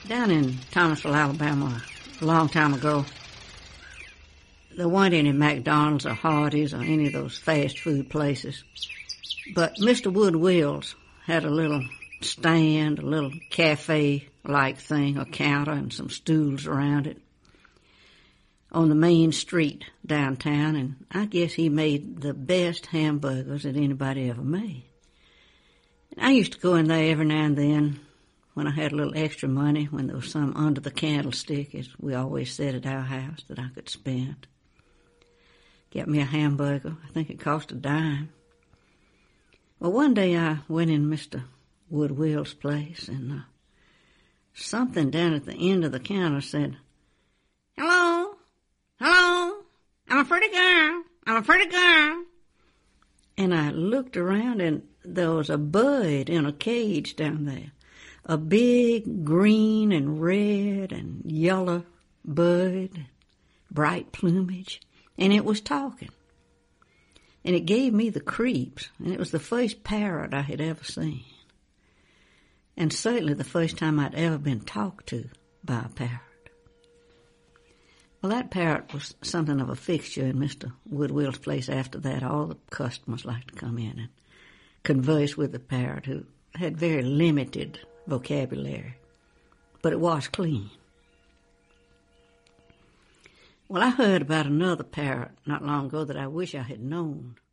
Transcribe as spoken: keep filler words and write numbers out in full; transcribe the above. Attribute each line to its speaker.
Speaker 1: Down in Thomasville, Alabama, a long time ago, there weren't any McDonald's or Hardee's or any of those fast food places. But Mister Wood Wills had a little stand, a little cafe-like thing, a counter and some stools around it on the main street downtown, and I guess he made the best hamburgers that anybody ever made. And I used to go in there every now and then when I had a little extra money, when there was some under the candlestick, as we always said at our house, that I could spend. Get me a hamburger. I think it cost a dime. Well, one day I went in Mister Wood Wills' place, and uh, something down at the end of the counter said, "Hello, hello, I'm a pretty girl, I'm a pretty girl." And I looked around, and there was a bird in a cage down there. A big green and red and yellow bird, bright plumage, and it was talking. And it gave me the creeps, and it was the first parrot I had ever seen. And certainly the first time I'd ever been talked to by a parrot. Well, that parrot was something of a fixture in Mister Wood Wills' place after that. All the customers liked to come in and converse with the parrot, who had very limited vocabulary, but it was clean. Well, I heard about another parrot not long ago that I wish I had known.